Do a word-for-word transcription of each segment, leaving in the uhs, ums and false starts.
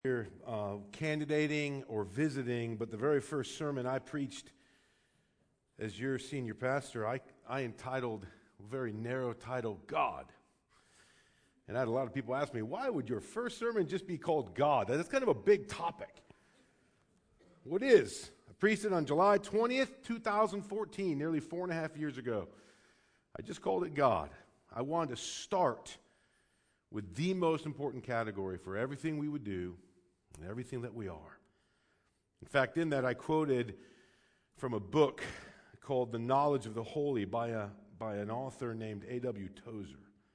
You're uh, candidating or visiting, but the very first sermon I preached as your senior pastor, I, I entitled, a very narrow title, God. And I had a lot of people ask me, why would your first sermon just be called God? That's kind of a big topic. What is? I preached it on July twentieth, two thousand fourteen, nearly four and a half years ago. I just called it God. I wanted to start with the most important category for everything we would do and everything that we are. In fact, in that I quoted from a book called The Knowledge of the Holy by a by an author named A W Tozer.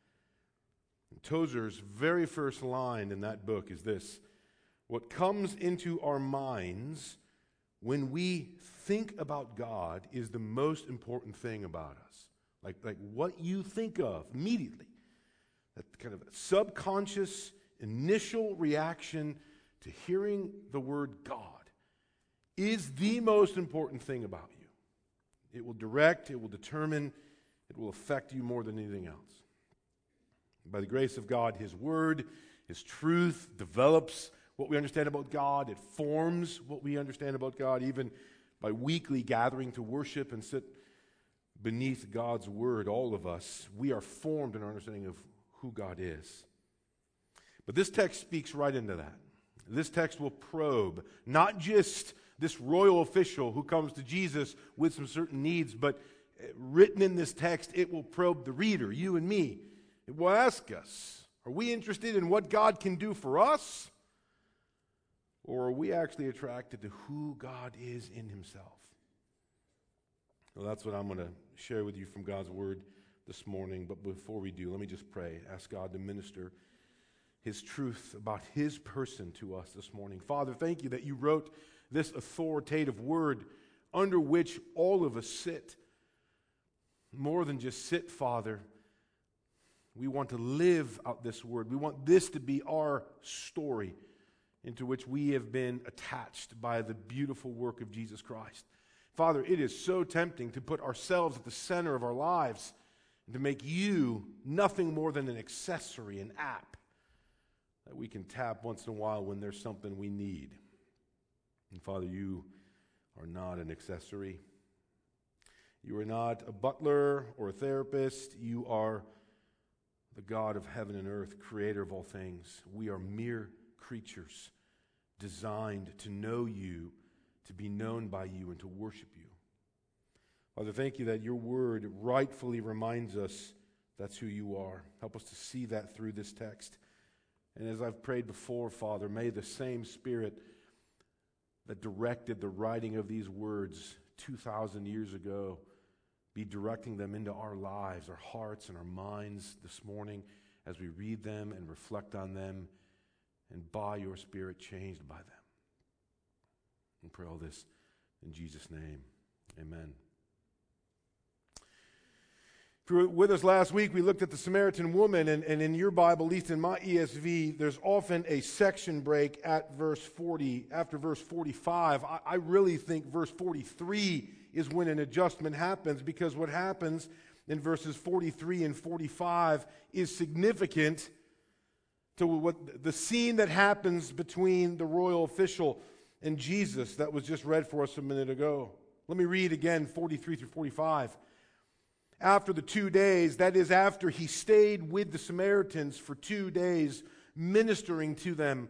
And Tozer's very first line in that book is this: what comes into our minds when we think about God is the most important thing about us. Like, like what you think of immediately. That kind of subconscious initial reaction to hearing the word God is the most important thing about you. It will direct, it will determine, it will affect you more than anything else. By the grace of God, His Word, His truth develops what we understand about God. It forms what we understand about God, even by weekly gathering to worship and sit beneath God's Word, all of us, we are formed in our understanding of who God is. But this text speaks right into that. This text will probe not just this royal official who comes to Jesus with some certain needs, but written in this text, it will probe the reader, you and me. It will ask us, are we interested in what God can do for us? Or are we actually attracted to who God is in Himself? Well, that's what I'm going to share with you from God's Word this morning. But before we do, let me just pray. Ask God to minister His truth about His person to us this morning. Father, thank you that you wrote this authoritative word under which all of us sit. More than just sit, Father. We want to live out this word. We want this to be our story into which we have been attached by the beautiful work of Jesus Christ. Father, it is so tempting to put ourselves at the center of our lives and to make you nothing more than an accessory, an app that we can tap once in a while when there's something we need. And Father, you are not an accessory. You are not a butler or a therapist. You are the God of heaven and earth, creator of all things. We are mere creatures designed to know you, to be known by you, and to worship you. Father, thank you that your word rightfully reminds us that's who you are. Help us to see that through this text. And as I've prayed before, Father, may the same Spirit that directed the writing of these words two thousand years ago be directing them into our lives, our hearts, and our minds this morning as we read them and reflect on them, and by your Spirit changed by them. And pray all this in Jesus' name. Amen. If you were with us last week, we looked at the Samaritan woman, and, and in your Bible, at least in my E S V, there's often a section break at verse forty, after verse forty-five. I, I really think verse forty-three is when an adjustment happens, because what happens in verses forty-three and forty-five is significant to what the scene that happens between the royal official and Jesus that was just read for us a minute ago. Let me read again forty-three through forty-five. After the two days, that is after he stayed with the Samaritans for two days, ministering to them,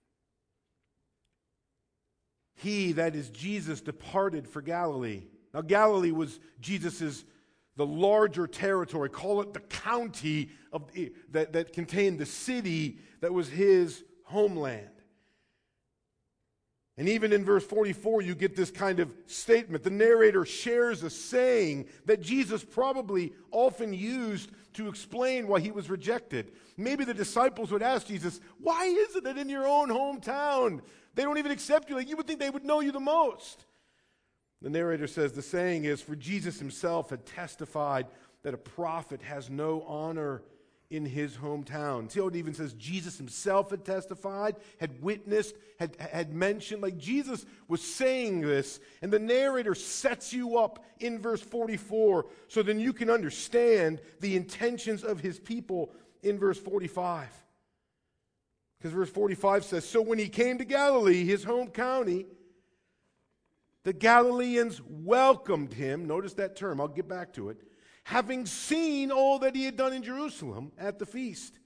he, that is Jesus, departed for Galilee. Now Galilee was Jesus's, the larger territory, call it the county of that, that contained the city that was his homeland. And even in verse forty-four, you get this kind of statement. The narrator shares a saying that Jesus probably often used to explain why he was rejected. Maybe the disciples would ask Jesus, why is it that in your own hometown they don't even accept you? Like, you would think they would know you the most. The narrator says the saying is, for Jesus himself had testified that a prophet has no honor in his hometown. See how it even says Jesus himself had testified, had witnessed, had, had mentioned. Like, Jesus was saying this, and the narrator sets you up in verse forty-four so then you can understand the intentions of his people in verse forty-five. Because verse forty-five says, so when he came to Galilee, his home county, the Galileans welcomed him. Notice that term, I'll get back to it. Having seen all that he had done in Jerusalem at the feast.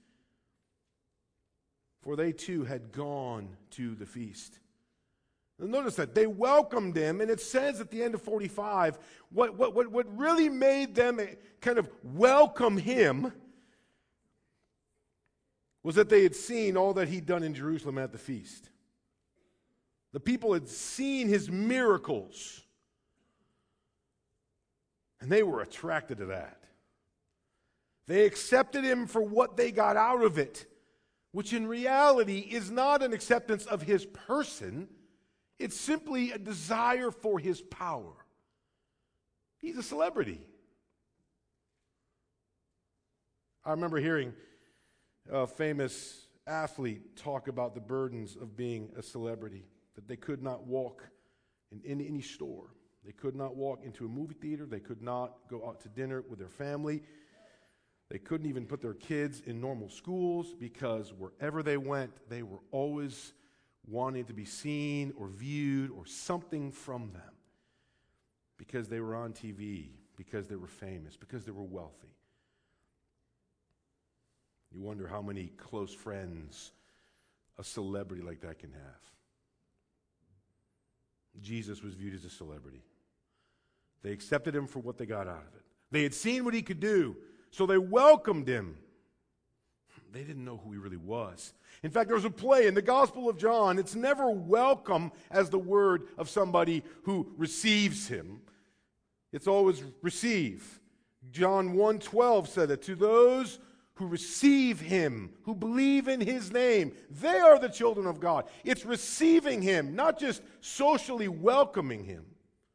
For they too had gone to the feast. And notice that they welcomed him, and it says at the end of forty-five, what, what, what, what really made them kind of welcome him was that they had seen all that he'd done in Jerusalem at the feast. The people had seen his miracles, and they were attracted to that. They accepted him for what they got out of it, which in reality is not an acceptance of his person. It's simply a desire for his power. He's a celebrity. I remember hearing a famous athlete talk about the burdens of being a celebrity, that they could not walk in, in any store. They could not walk into a movie theater. They could not go out to dinner with their family. They couldn't even put their kids in normal schools because wherever they went, they were always wanting to be seen or viewed or something from them because they were on T V, because they were famous, because they were wealthy. You wonder how many close friends a celebrity like that can have. Jesus was viewed as a celebrity. They accepted him for what they got out of it. They had seen what he could do, so they welcomed him. They didn't know who he really was. In fact, there's a play in the Gospel of John. It's never welcome as the word of somebody who receives him. It's always receive. John one twelve said that to those who receive him, who believe in his name, they are the children of God. It's receiving him, not just socially welcoming him.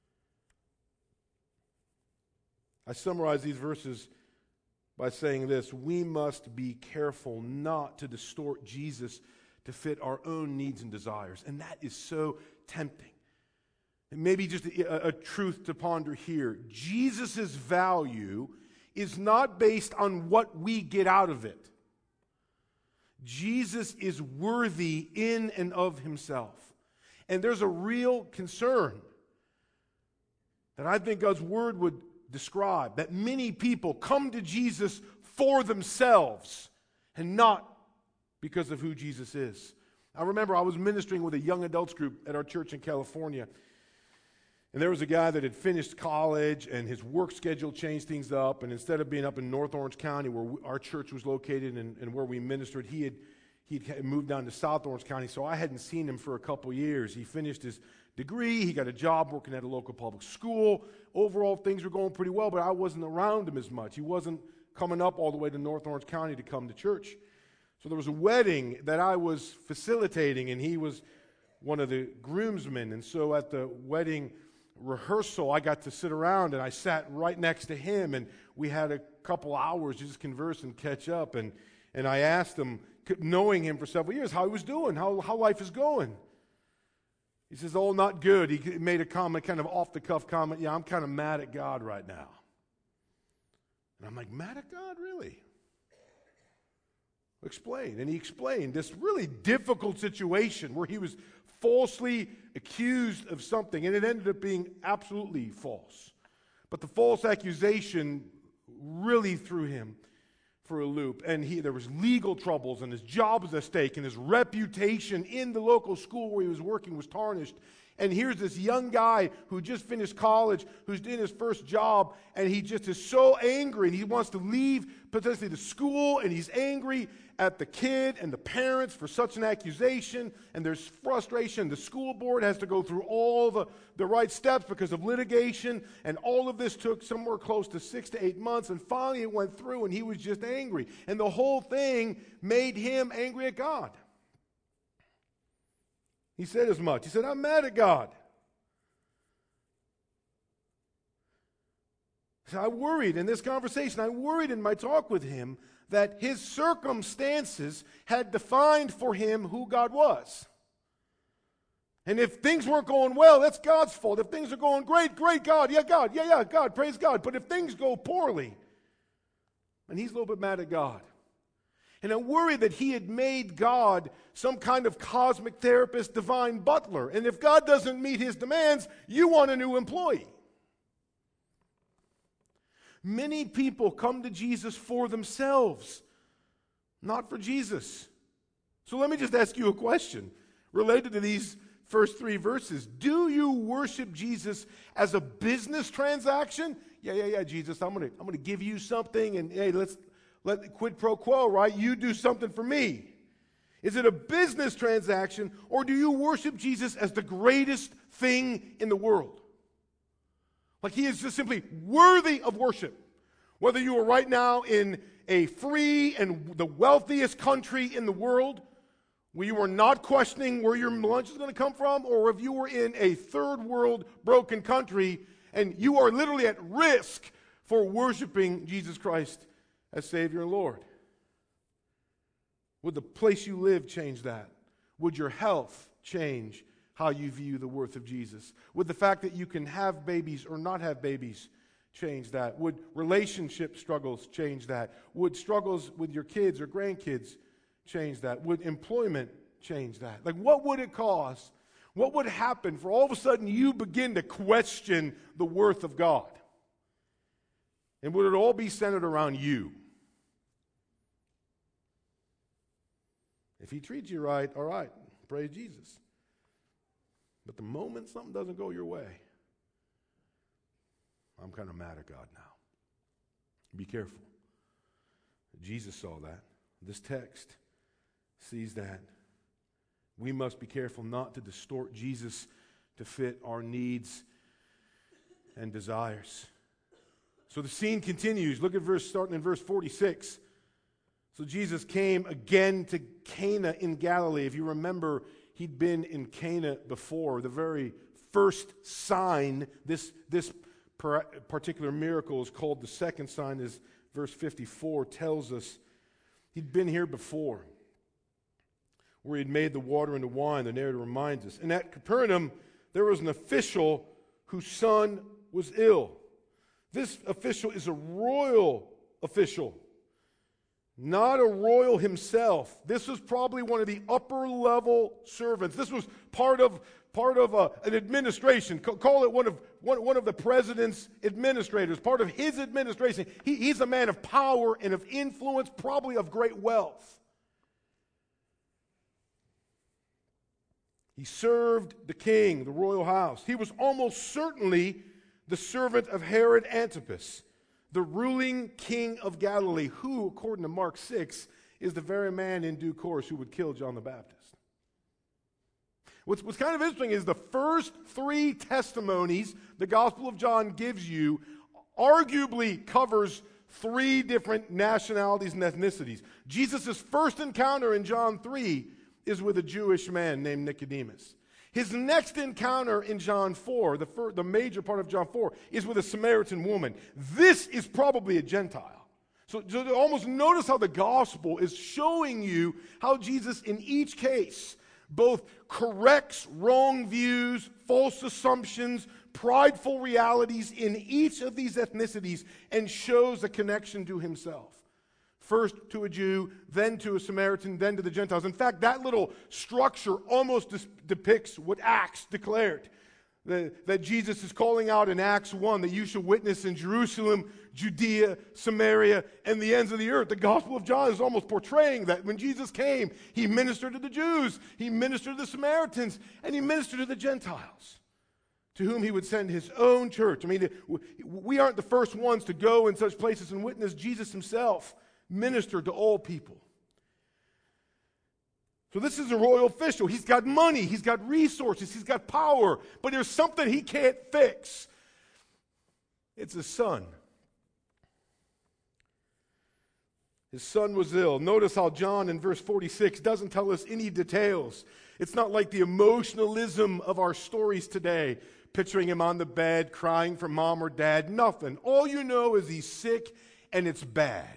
I summarize these verses by saying this: we must be careful not to distort Jesus to fit our own needs and desires. And that is so tempting. And maybe just a, a truth to ponder here. Jesus' value is not based on what we get out of it. Jesus is worthy in and of himself. And there's a real concern that I think God's word would describe, that many people come to Jesus for themselves and not because of who Jesus is. I remember I was ministering with a young adults group at our church in California. And there was a guy that had finished college, and his work schedule changed things up. And instead of being up in North Orange County, where we, our church was located and, and where we ministered, he had he had moved down to South Orange County. So I hadn't seen him for a couple years. He finished his degree. He got a job working at a local public school. Overall, things were going pretty well, but I wasn't around him as much. He wasn't coming up all the way to North Orange County to come to church. So there was a wedding that I was facilitating, and he was one of the groomsmen. And so at the wedding rehearsal, I got to sit around, and I sat right next to him, and we had a couple hours to just converse and catch up. And, and I asked him, knowing him for several years, how he was doing, how, how life is going. He says, oh, not good. He made a comment, kind of off-the-cuff comment, yeah, I'm kind of mad at God right now. And I'm like, mad at God, really? Explain. And he explained this really difficult situation where he was falsely accused of something, and it ended up being absolutely false. But the false accusation really threw him for a loop, and he, there was legal troubles, and his job was at stake, and his reputation in the local school where he was working was tarnished. And here's this young guy who just finished college, who's doing his first job, and he just is so angry, and he wants to leave potentially the school, and he's angry at the kid and the parents for such an accusation, and there's frustration. The school board has to go through all the, the right steps because of litigation, and all of this took somewhere close to six to eight months, and finally it went through, and he was just angry. And the whole thing made him angry at God. He said as much. He said, I'm mad at God. So I worried in this conversation, I worried in my talk with him that his circumstances had defined for him who God was. And if things weren't going well, that's God's fault. If things are going great, great, God, yeah, God, yeah, yeah, God, praise God. But if things go poorly, and he's a little bit mad at God. And I worried that he had made God some kind of cosmic therapist, divine butler. And if God doesn't meet his demands, you want a new employee. Many people come to Jesus for themselves, not for Jesus. So let me just ask you a question related to these first three verses. Do you worship Jesus as a business transaction? Yeah, yeah, yeah, Jesus, I'm going to I'm going to give you something, and hey, let's let quid pro quo, right? You do something for me. Is it a business transaction, or do you worship Jesus as the greatest thing in the world? Like he is just simply worthy of worship. Whether you are right now in a free and the wealthiest country in the world, where you are not questioning where your lunch is going to come from, or if you were in a third world broken country and you are literally at risk for worshiping Jesus Christ as Savior and Lord. Would the place you live change that? Would your health change how you view the worth of Jesus? Would the fact that you can have babies or not have babies change that? Would relationship struggles change that? Would struggles with your kids or grandkids change that? Would employment change that? Like, what would it cost? What would happen for all of a sudden you begin to question the worth of God? And would it all be centered around you? If he treats you right, all right, praise Jesus. But the moment something doesn't go your way, I'm kind of mad at God now. Be careful. Jesus saw that. This text sees that. We must be careful not to distort Jesus to fit our needs and desires. So the scene continues. Look at verse starting in verse forty-six. So Jesus came again to Cana in Galilee. If you remember, he'd been in Cana before. The very first sign, this, this particular miracle is called the second sign, as verse fifty-four tells us. He'd been here before, where he'd made the water into wine, the narrative reminds us. And at Capernaum, there was an official whose son was ill. This official is a royal official, not a royal himself. This was probably one of the upper level servants. This was part of part of a, an administration. Call it one of one, one of the president's administrators, part of his administration. He, he's a man of power and of influence, probably of great wealth. He served the king, the royal house. He was almost certainly the servant of Herod Antipas, the ruling king of Galilee, who, according to Mark six, is the very man in due course who would kill John the Baptist. What's, what's kind of interesting is the first three testimonies the Gospel of John gives you arguably covers three different nationalities and ethnicities. Jesus' first encounter in John three is with a Jewish man named Nicodemus. His next encounter in John four, the, fir- the major part of John four, is with a Samaritan woman. This is probably a Gentile. So, so almost notice how the gospel is showing you how Jesus, in each case, both corrects wrong views, false assumptions, prideful realities in each of these ethnicities and shows a connection to himself. First to a Jew, then to a Samaritan, then to the Gentiles. In fact, that little structure almost dis- depicts what Acts declared. That, that Jesus is calling out in Acts one that you shall witness in Jerusalem, Judea, Samaria, and the ends of the earth. The Gospel of John is almost portraying that when Jesus came, he ministered to the Jews, he ministered to the Samaritans, and he ministered to the Gentiles, to whom he would send his own church. I mean, we aren't the first ones to go in such places and witness. Jesus himself ministered to all people. So this is a royal official. He's got money, he's got resources, he's got power, but there's something he can't fix. It's his son. His son was ill. Notice how John in verse forty-six doesn't tell us any details. It's not like the emotionalism of our stories today, picturing him on the bed, crying for mom or dad. Nothing. All you know is he's sick and it's bad.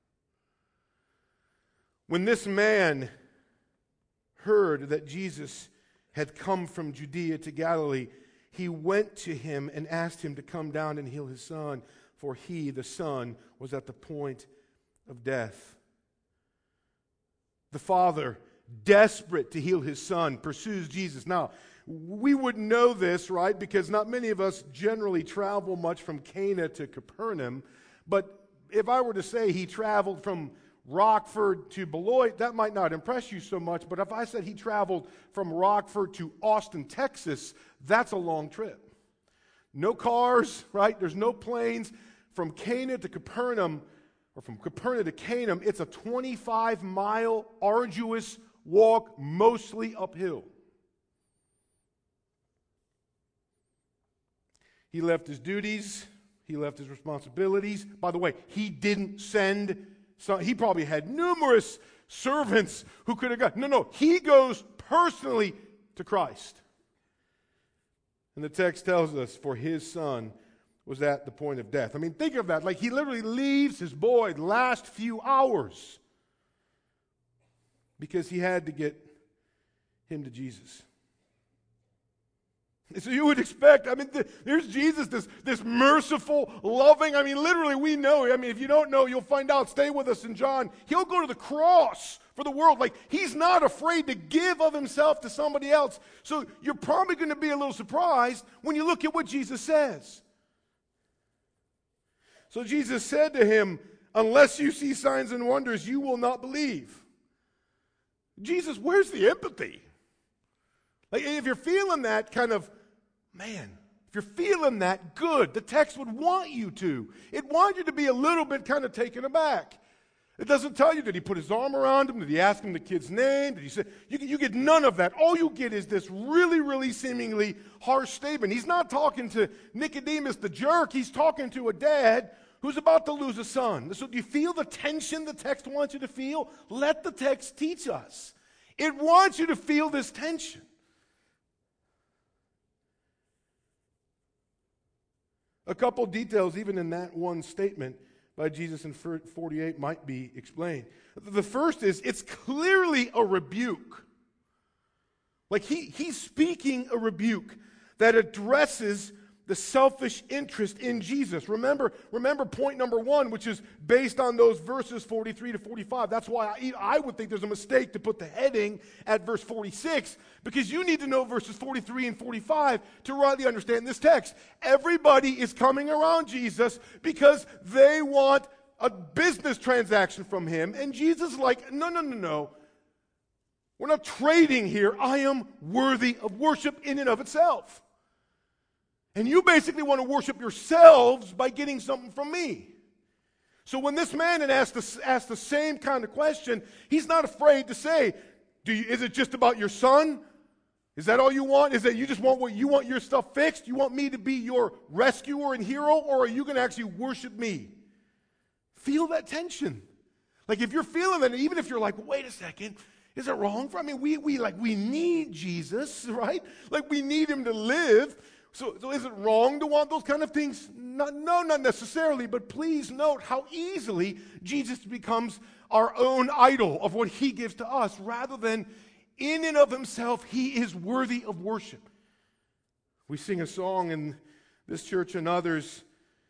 When this man heard that Jesus had come from Judea to Galilee, he went to him and asked him to come down and heal his son, for he, the son, was at the point of death. The father, desperate to heal his son, pursues Jesus. Now, we wouldn't know this, right? Because not many of us generally travel much from Cana to Capernaum. But if I were to say he traveled from Rockford to Beloit, that might not impress you so much. But if I said he traveled from Rockford to Austin, Texas, that's a long trip. No cars, right? There's no planes. From Cana to Capernaum, or from Capernaum to Cana, it's a twenty-five mile arduous walk, mostly uphill. He left his duties. He left his responsibilities. By the way, he didn't send, some, he probably had numerous servants who could have gone. No, no, he goes personally to Christ. And the text tells us, for his son was at the point of death. I mean, think of that. Like, he literally leaves his boy the last few hours because he had to get him to Jesus. So you would expect, I mean, th- there's Jesus, this, this merciful, loving, I mean, literally we know, I mean, if you don't know, you'll find out. Stay with us in John. He'll go to the cross for the world. Like, he's not afraid to give of himself to somebody else. So you're probably going to be a little surprised when you look at what Jesus says. So Jesus said to him, unless you see signs and wonders, you will not believe. Jesus, where's the empathy? Like, if you're feeling that kind of, man, if you're feeling that, good. The text would want you to. It wants you to be a little bit kind of taken aback. It doesn't tell you, did he put his arm around him? Did he ask him the kid's name? Did he say, you, you get none of that. All you get is this really, really seemingly harsh statement. He's not talking to Nicodemus the jerk. He's talking to a dad who's about to lose a son. So do you feel the tension the text wants you to feel? Let the text teach us. It wants you to feel this tension. A couple details, even in that one statement by Jesus in forty-eight, might be explained. The first is, it's clearly a rebuke. Like he, he's speaking a rebuke that addresses the selfish interest in Jesus. Remember, remember point number one, which is based on those verses forty-three to forty-five. That's why I, I would think there's a mistake to put the heading at verse forty-six, because you need to know verses forty-three and forty-five to rightly understand this text. Everybody is coming around Jesus because they want a business transaction from him, and Jesus is like, no, no, no, no. We're not trading here. I am worthy of worship in and of itself. And you basically want to worship yourselves by getting something from me. So when this man had asked the, asked the same kind of question, he's not afraid to say, Do you, is it just about your son? Is that all you want? Is that you just want what you want your stuff fixed? You want me to be your rescuer and hero? Or are you going to actually worship me? Feel that tension. Like if you're feeling that, even if you're like, wait a second, is it wrong for, I mean, we, we like, we need Jesus, right? Like we need him to live. So, so is it wrong to want those kind of things? Not, no, not necessarily, but please note how easily Jesus becomes our own idol of what he gives to us, rather than in and of himself, he is worthy of worship. We sing a song in this church and others,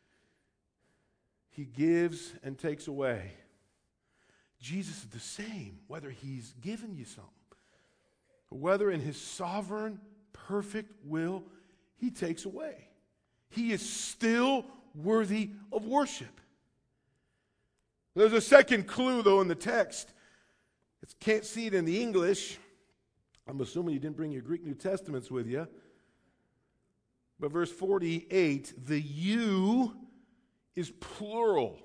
he gives and takes away. Jesus is the same, whether he's given you something, or whether in his sovereign, perfect will, he takes away. He is still worthy of worship. There's a second clue, though, in the text. I can't see it in the English. I'm assuming you didn't bring your Greek New Testaments with you. But verse forty-eight, the you is plural,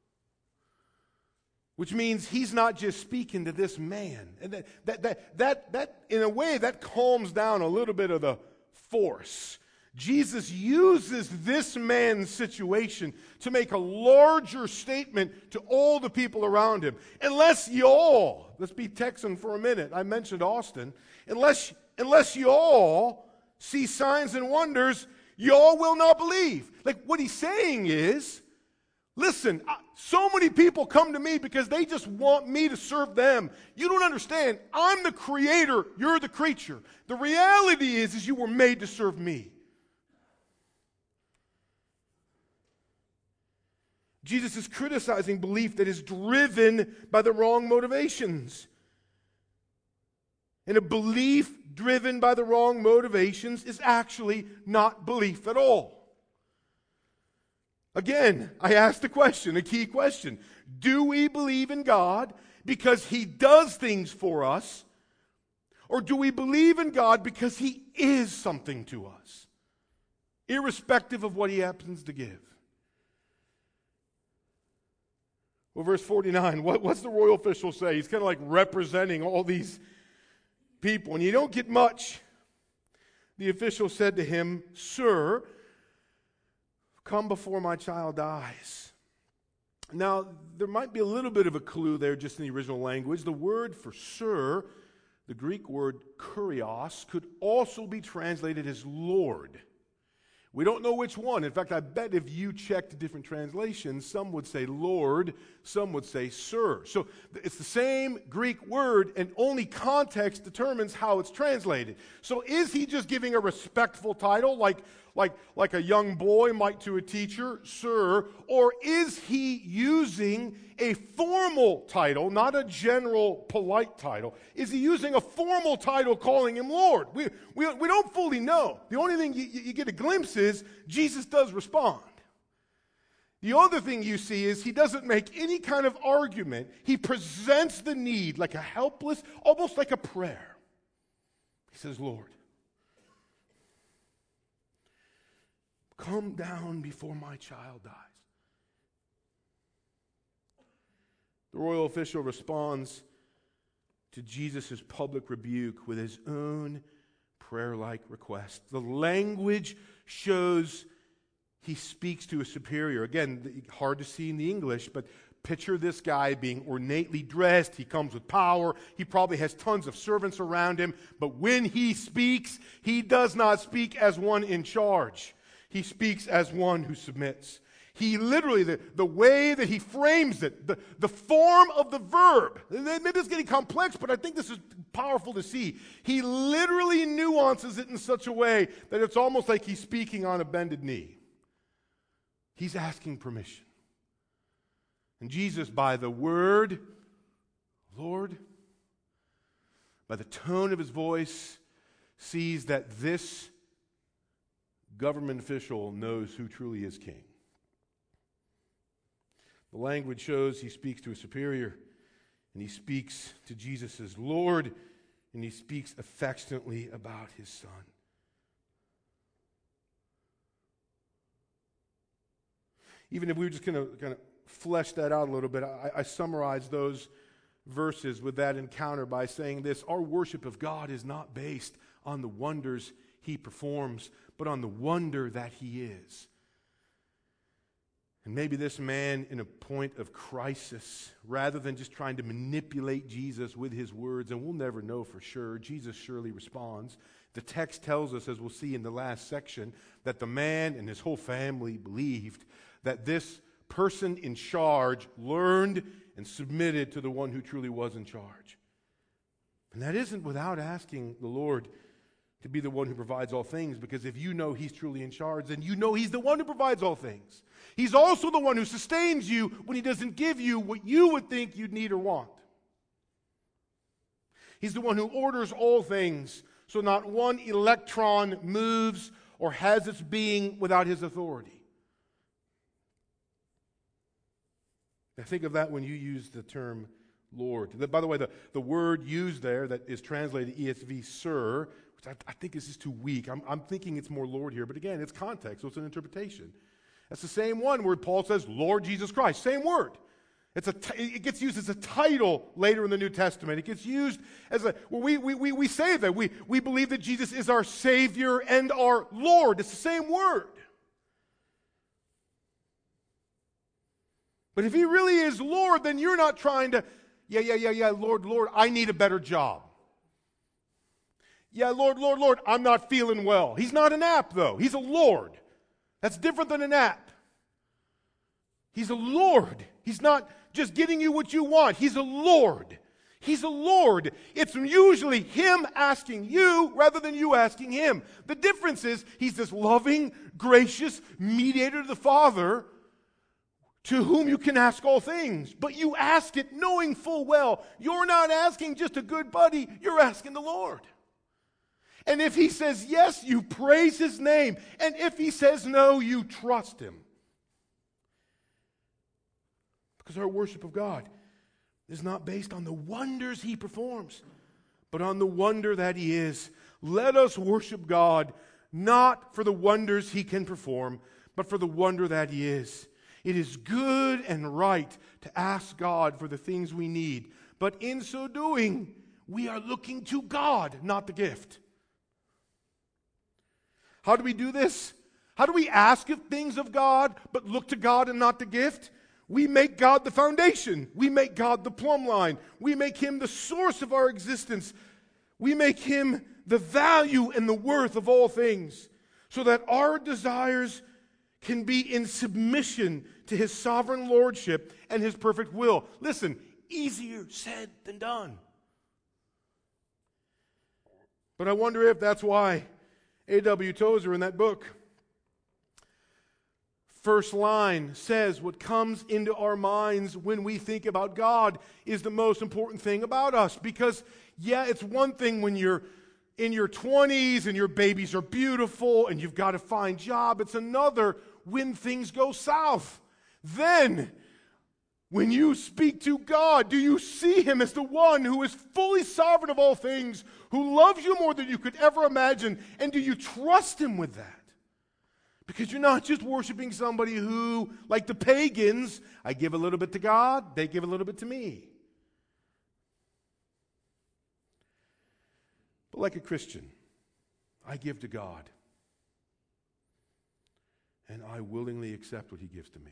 which means he's not just speaking to this man. And that, that, that, that, that in a way, that calms down a little bit of the force. Jesus uses this man's situation to make a larger statement to all the people around him. Unless y'all, let's be Texan for a minute, I mentioned Austin, unless, unless y'all see signs and wonders, y'all will not believe. Like what he's saying is, listen, so many people come to me because they just want me to serve them. You don't understand. I'm the creator. You're the creature. The reality is, is you were made to serve me. Jesus is criticizing belief that is driven by the wrong motivations. And a belief driven by the wrong motivations is actually not belief at all. Again, I asked the question, a key question. Do we believe in God because He does things for us? Or do we believe in God because He is something to us, irrespective of what He happens to give? Well, verse forty-nine, what, what's the royal official say? He's kind of like representing all these people, and you don't get much. The official said to him, "Sir, come before my child dies." Now, there might be a little bit of a clue there just in the original language. The word for sir, the Greek word kurios, could also be translated as Lord. We don't know which one. In fact, I bet if you checked different translations, some would say Lord, some would say Sir. So it's the same Greek word, and only context determines how it's translated. So is he just giving a respectful title, like, like, like a young boy might to a teacher, Sir, or is he using a formal title, not a general polite title? Is he using a formal title calling him Lord? We, we, we don't fully know. The only thing you, you get a glimpse is Jesus does respond. The other thing you see is he doesn't make any kind of argument. He presents the need like a helpless, almost like a prayer. He says, Lord, come down before my child dies. The royal official responds to Jesus' public rebuke with his own prayer-like request. The language shows he speaks to a superior. Again, hard to see in the English, but picture this guy being ornately dressed. He comes with power. He probably has tons of servants around him. But when he speaks, he does not speak as one in charge. He speaks as one who submits. He literally, the, the way that he frames it, the, the form of the verb, maybe it's getting complex, but I think this is powerful to see. He literally nuances it in such a way that it's almost like he's speaking on a bended knee. He's asking permission. And Jesus, by the word, Lord, by the tone of his voice, sees that this government official knows who truly is king. The language shows he speaks to a superior, and he speaks to Jesus as Lord, and he speaks affectionately about his son. Even if we were just going to kind of flesh that out a little bit, I, I summarize those verses with that encounter by saying this: our worship of God is not based on the wonders he performs, but on the wonder that he is. And maybe this man, in a point of crisis, rather than just trying to manipulate Jesus with his words, and we'll never know for sure, Jesus surely responds. The text tells us, as we'll see in the last section, that the man and his whole family believed that this person in charge learned and submitted to the one who truly was in charge. And that isn't without asking the Lord to be the one who provides all things, because if you know he's truly in charge, then you know he's the one who provides all things. He's also the one who sustains you when he doesn't give you what you would think you'd need or want. He's the one who orders all things, so not one electron moves or has its being without his authority. Now think of that when you use the term Lord. By the way, the, the word used there that is translated E S V, sir, which I, I think is just too weak. I'm, I'm thinking it's more Lord here, but again, it's context, so it's an interpretation. That's the same one where Paul says, Lord Jesus Christ. Same word. It's a t- it gets used as a title later in the New Testament. It gets used as a, well, we, we, we, we say that. We, we believe that Jesus is our Savior and our Lord. It's the same word. But if he really is Lord, then you're not trying to, yeah, yeah, yeah, yeah, Lord, Lord, I need a better job. Yeah, Lord, Lord, Lord, I'm not feeling well. He's not an app, though. He's a Lord. That's different than an app. He's a Lord. He's not just getting you what you want. He's a Lord. He's a Lord. It's usually him asking you rather than you asking him. The difference is he's this loving, gracious mediator to the Father, to whom you can ask all things. But you ask it knowing full well you're not asking just a good buddy, you're asking the Lord. And if he says yes, you praise his name. And if he says no, you trust him. Because our worship of God is not based on the wonders he performs, but on the wonder that he is. Let us worship God not for the wonders he can perform, but for the wonder that he is. It is good and right to ask God for the things we need, but in so doing, we are looking to God, not the gift. How do we do this? How do we ask things of God, but look to God and not the gift? We make God the foundation. We make God the plumb line. We make him the source of our existence. We make him the value and the worth of all things, so that our desires can be in submission to his sovereign lordship and his perfect will. Listen, easier said than done. But I wonder if that's why A W Tozer in that book, first line says what comes into our minds when we think about God is the most important thing about us. Because, yeah, it's one thing when you're in your twenties and your babies are beautiful and you've got a fine job. It's another when things go south. Then, when you speak to God, do you see him as the one who is fully sovereign of all things, who loves you more than you could ever imagine, and do you trust him with that? Because you're not just worshiping somebody who, like the pagans, I give a little bit to God, they give a little bit to me. But like a Christian, I give to God, and I willingly accept what he gives to me.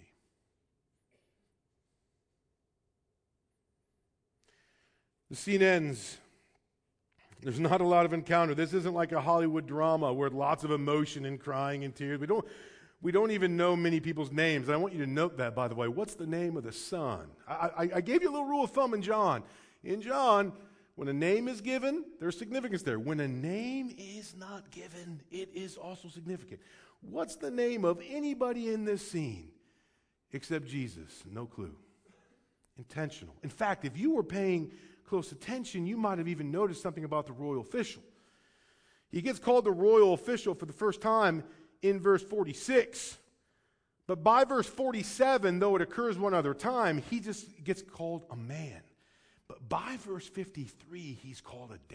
The scene ends. There's not a lot of encounter. This isn't like a Hollywood drama where lots of emotion and crying and tears. We don't, we don't even know many people's names. And I want you to note that, by the way. What's the name of the son? I, I, I gave you a little rule of thumb in John. In John, when a name is given, there's significance there. When a name is not given, it is also significant. What's the name of anybody in this scene except Jesus? No clue. Intentional. In fact, if you were paying close attention, you might have even noticed something about the royal official. He gets called the royal official for the first time in verse forty-six. But by verse forty-seven, though it occurs one other time, he just gets called a man. But by verse fifty-three, he's called a dad.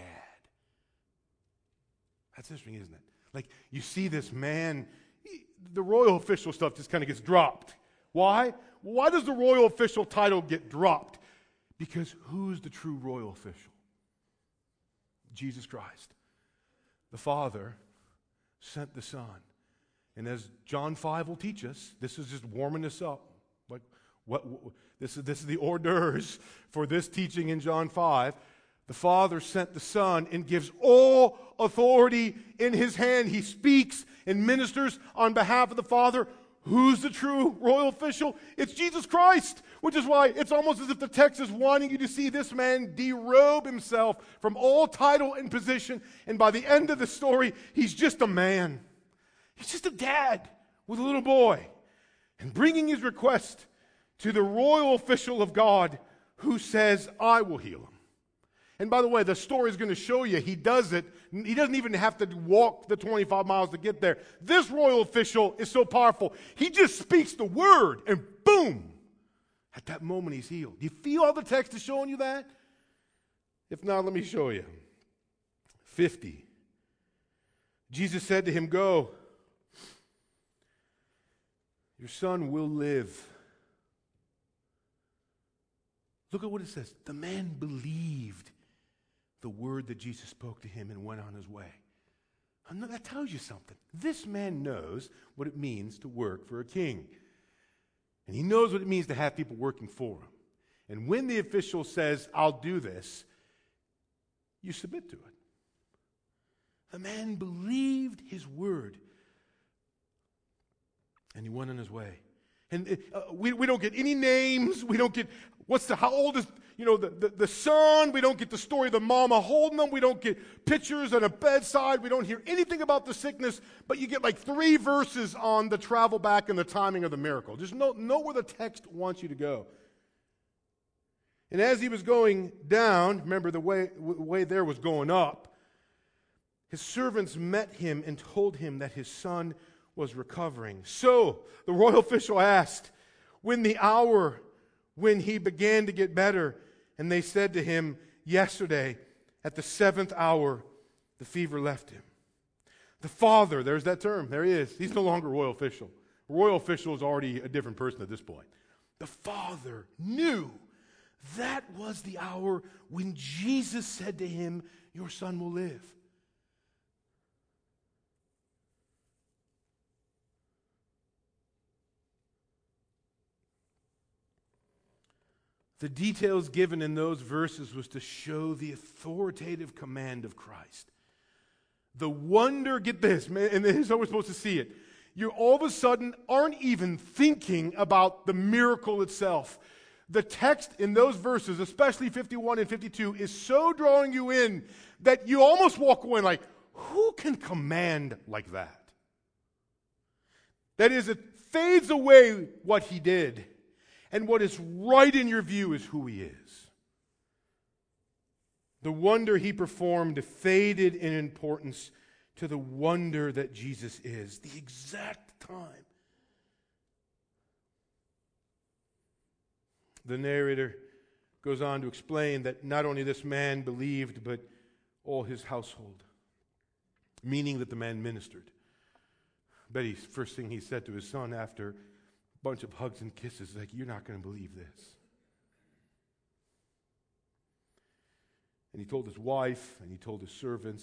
That's interesting, isn't it? Like, you see this man, he, the royal official stuff just kind of gets dropped. Why? Why does the royal official title get dropped? Because who's the true royal official? Jesus Christ. The Father sent the Son. And as John five will teach us, this is just warming us up. Like, what, what this is this is the hors d'oeuvres for this teaching in John five. The Father sent the Son and gives all authority in his hand. He speaks and ministers on behalf of the Father. Who's the true royal official? It's Jesus Christ, which is why it's almost as if the text is wanting you to see this man derobe himself from all title and position, and by the end of the story, he's just a man. He's just a dad with a little boy, and bringing his request to the royal official of God who says, I will heal him. And by the way, the story is going to show you he does it. He doesn't even have to walk the twenty-five miles to get there. This royal official is so powerful. He just speaks the word and boom, at that moment he's healed. Do you feel how the text is showing you that? If not, let me show you. fifty. Jesus said to him, go. Your son will live. Look at what it says. The man believed the word that Jesus spoke to him and went on his way. And that tells you something. This man knows what it means to work for a king. And he knows what it means to have people working for him. And when the official says, I'll do this, you submit to it. The man believed his word. And he went on his way. And uh, we, we don't get any names. We don't get, what's the, how old is, you know, the, the, the son. We don't get the story of the mama holding them. We don't get pictures on a bedside. We don't hear anything about the sickness. But you get like three verses on the travel back and the timing of the miracle. Just know, know where the text wants you to go. And as he was going down, remember the way, the way there was going up, his servants met him and told him that his son was recovering. So the royal official asked when the hour when he began to get better, and they said to him, yesterday at the seventh hour the fever left him. The father, there's that term, there he is. He's no longer a royal official. A royal official is already a different person at this point. The father knew that was the hour when Jesus said to him, your son will live. The details given in those verses was to show the authoritative command of Christ. The wonder, get this, man, and this is how we're supposed to see it. You all of a sudden aren't even thinking about the miracle itself. The text in those verses, especially fifty-one and fifty-two, is so drawing you in that you almost walk away like, who can command like that? That is, it fades away what he did. And what is right in your view is who he is. The wonder he performed faded in importance to the wonder that Jesus is, the exact time. The narrator goes on to explain that not only this man believed, but all his household, meaning that the man ministered. I bet he's first thing he said to his son after bunch of hugs and kisses, like, you're not going to believe this. And he told his wife, and he told his servants.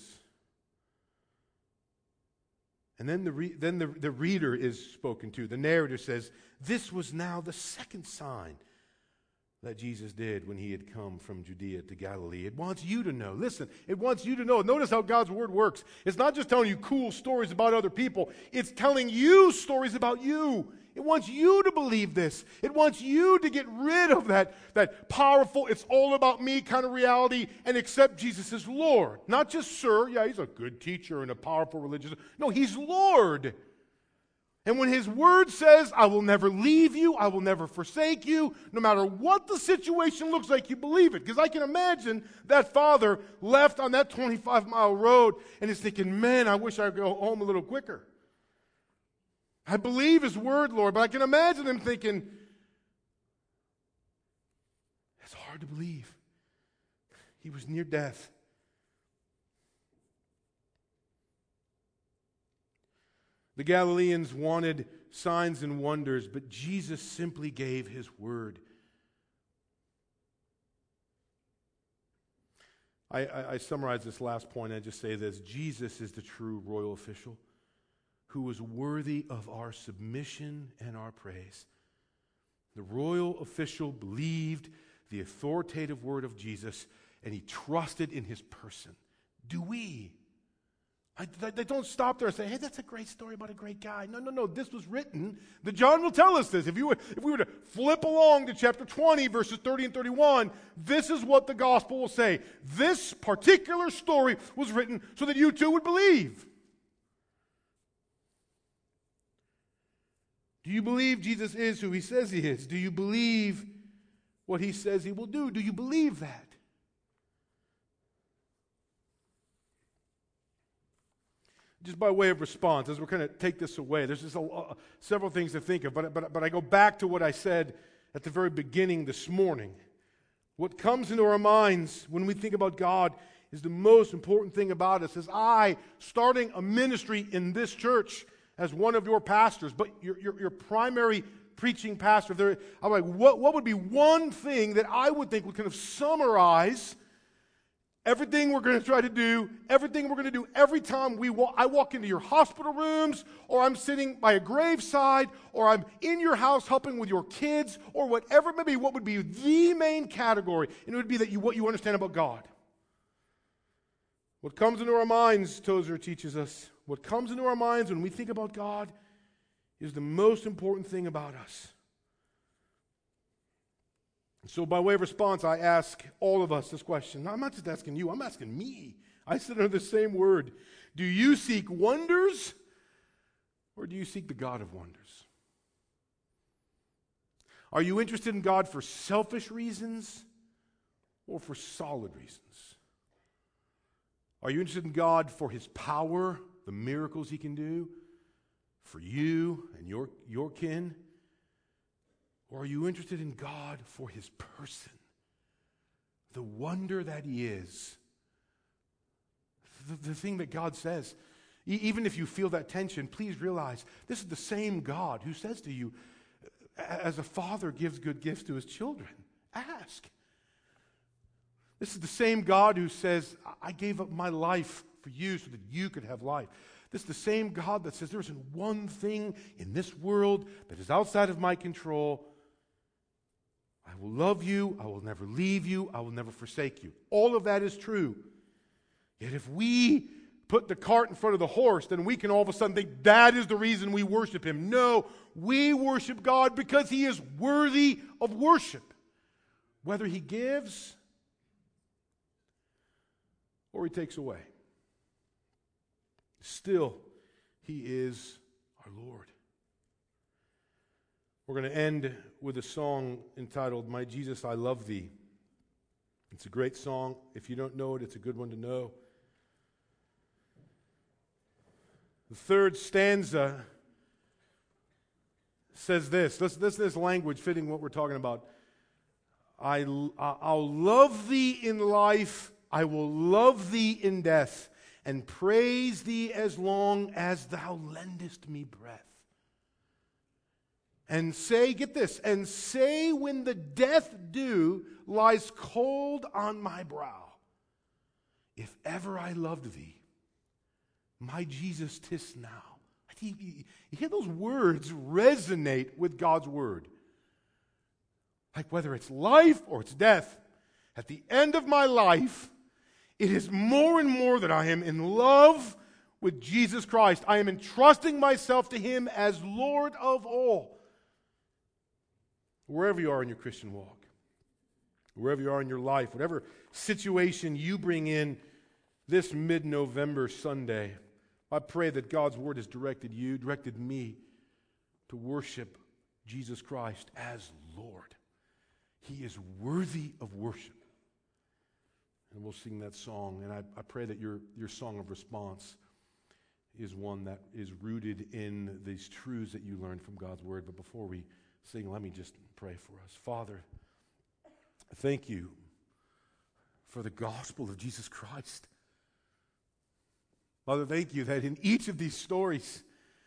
And then the re- then the, the reader is spoken to. The narrator says, this was now the second sign that Jesus did when he had come from Judea to Galilee. It wants you to know. Listen, it wants you to know. Notice how God's word works. It's not just telling you cool stories about other people. It's telling you stories about you. It wants you to believe this. It wants you to get rid of that, that powerful, it's all about me kind of reality and accept Jesus as Lord. Not just sir. Yeah, he's a good teacher and a powerful religious. No, he's Lord. And when his word says, I will never leave you, I will never forsake you, no matter what the situation looks like, you believe it. Because I can imagine that father left on that twenty-five mile road and is thinking, man, I wish I could go home a little quicker. I believe his word, Lord, but I can imagine him thinking, it's hard to believe. He was near death. The Galileans wanted signs and wonders, but Jesus simply gave his word. I, I, I summarize this last point. I just say this. Jesus is the true royal official who is worthy of our submission and our praise. The royal official believed the authoritative word of Jesus, and he trusted in his person. Do we? I, they don't stop there and say, hey, that's a great story about a great guy. No, no, no. This was written. The John will tell us this. If, you were, if we were to flip along to chapter twenty, verses thirty and thirty-one, this is what the gospel will say. This particular story was written so that you too would believe. Do you believe Jesus is who he says he is? Do you believe what he says he will do? Do you believe that? Just by way of response, as we're going to take this away, there's just a, uh, several things to think of, but, but, but I go back to what I said at the very beginning this morning. What comes into our minds when we think about God is the most important thing about us. As I, starting a ministry in this church as one of your pastors, but your, your, your primary preaching pastor, there, I'm like, what, what would be one thing that I would think would kind of summarize everything we're going to try to do, everything we're going to do every time we walk, I walk into your hospital rooms, or I'm sitting by a graveside, or I'm in your house helping with your kids, or whatever it may be, what would be the main category? And it would be that you, what you understand about God. What comes into our minds, Tozer teaches us, what comes into our minds when we think about God is the most important thing about us. So by way of response, I ask all of us this question. I'm not just asking you, I'm asking me. I sit under the same word. Do you seek wonders, or do you seek the God of wonders? Are you interested in God for selfish reasons or for solid reasons? Are you interested in God for His power, the miracles He can do for you and your, your kin? Or are you interested in God for His person, the wonder that He is, the, the thing that God says? E- even if you feel that tension, please realize this is the same God who says to you, as a father gives good gifts to his children, ask. This is the same God who says, I gave up my life for you so that you could have life. This is the same God that says there isn't one thing in this world that is outside of my control. I will love you. I will never leave you. I will never forsake you. All of that is true. Yet if we put the cart in front of the horse, then we can all of a sudden think that is the reason we worship Him. No, we worship God because He is worthy of worship. Whether He gives or He takes away, still He is our Lord. We're going to end with a song entitled, My Jesus, I Love Thee. It's a great song. If you don't know it, it's a good one to know. The third stanza says this. Listen, this this language fitting what we're talking about. I, I'll love Thee in life. I will love Thee in death, and praise Thee as long as Thou lendest me breath. And say, get this, and say when the death dew lies cold on my brow, if ever I loved Thee, my Jesus, 'tis now. You hear those words resonate with God's word. Like whether it's life or it's death, at the end of my life, it is more and more that I am in love with Jesus Christ. I am entrusting myself to Him as Lord of all. Wherever you are in your Christian walk, wherever you are in your life, whatever situation you bring in this mid-November Sunday, I pray that God's Word has directed you, directed me to worship Jesus Christ as Lord. He is worthy of worship. And we'll sing that song, and I, I pray that your, your song of response is one that is rooted in these truths that you learned from God's Word. But before we sing, let me just pray for us. Father, thank You for the gospel of Jesus Christ. Father, thank You that in each of these stories,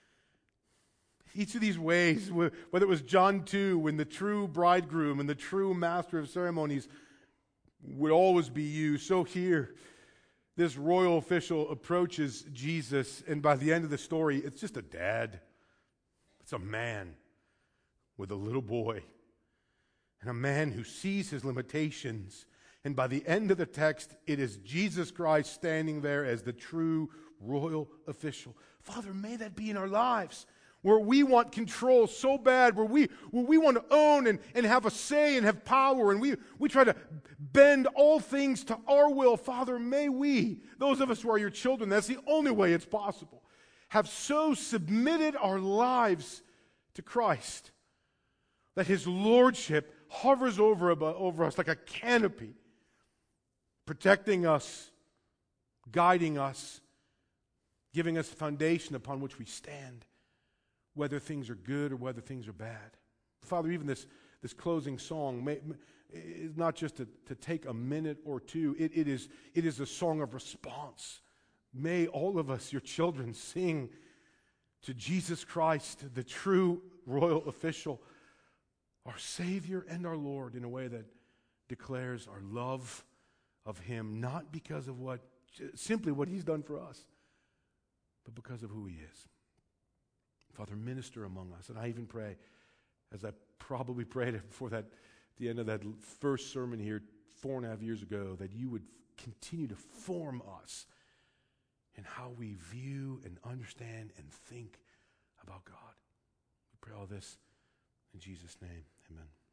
each of these ways, whether it was John two, when the true bridegroom and the true master of ceremonies would always be You, so here, this royal official approaches Jesus, and by the end of the story, it's just a dad. It's a man with a little boy, and a man who sees his limitations. And by the end of the text, it is Jesus Christ standing there as the true royal official. Father, may that be in our lives, where we want control so bad, where we where we want to own and, and have a say and have power, and we, we try to bend all things to our will. Father, may we, those of us who are Your children, that's the only way it's possible, have so submitted our lives to Christ that His lordship hovers over, over us like a canopy, protecting us, guiding us, giving us a foundation upon which we stand, whether things are good or whether things are bad. Father, even this, this closing song may, is not just to, to take a minute or two. It, it, is, it is a song of response. May all of us, Your children, sing to Jesus Christ, the true royal official, our Savior and our Lord, in a way that declares our love of Him, not because of what, simply what He's done for us, but because of who He is. Father, minister among us. And I even pray, as I probably prayed before that, the end of that first sermon here four and a half years ago, that You would continue to form us in how we view and understand and think about God. We pray all this in Jesus' name. Amen.